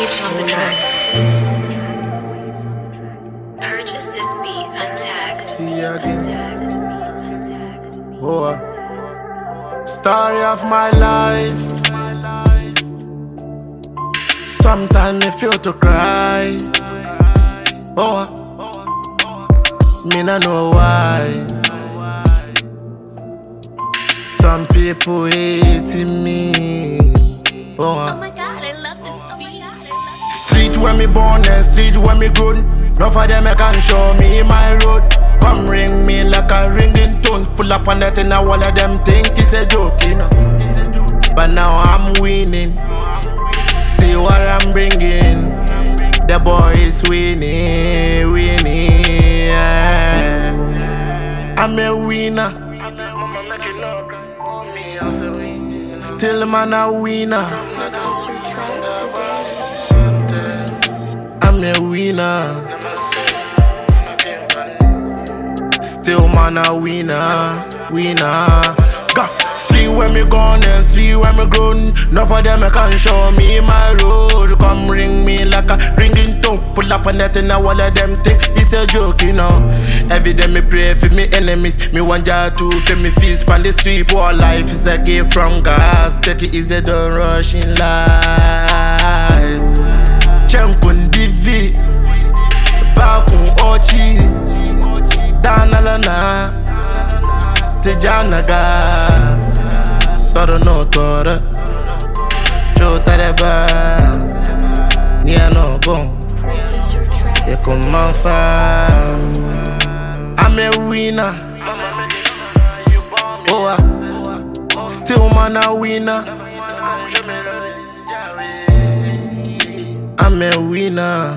Waves on the track. Purchase this beat untagged. See you again. Oh, story of my life. Sometimes I feel to cry. Oh, me not know why. Some people hating me. Oh my God, I love this beat. Street where me born and street where me grown. None of them can show me my road. Come ring me like a ringing tone. Pull up on that and all of them think it's a joke, you know. But now I'm winning. See what I'm bringing. The boy is winning, winning. Yeah. I'm a winner. Still man a winner. I'm a winner. Still man a winner, winner. Street where me gone and street where me grown. None of them can show me my road. Come ring me like a ringing tone. Pull up on that and all of them think it's a joke, you know. Every day me pray for me enemies. Me want ya to pay me fees on the street. Poor life is a gift from God. Take it easy, don't rush in life. Chankun divi, bakun ochi, danalana, tijanaga. Soro no tora, chotareba, nia no bon. You come on far. I'm a winner. Oh, still man a winner. I'm a winner.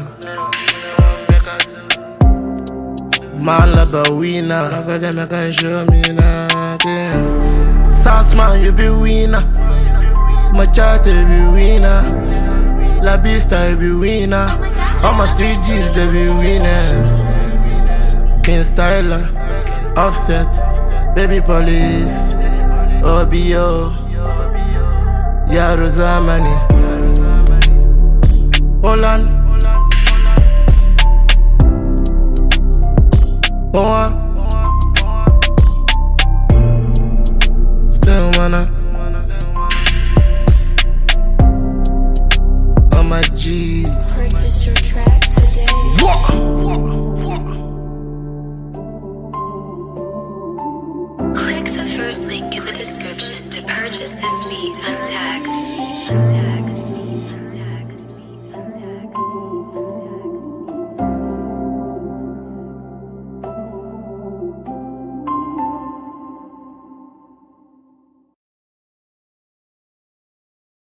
Man love a winner. None of them can show me nothing. Sass man, you be winner. Machete be winner. La Bista you be winner. All my street G's they be winners. King Styler, Offset, Baby Police, OBO, Yaruzamani, Holland, Oa, still wanna. All my G's. Purchase your track today. Click the first link in the description to purchase this beat untagged.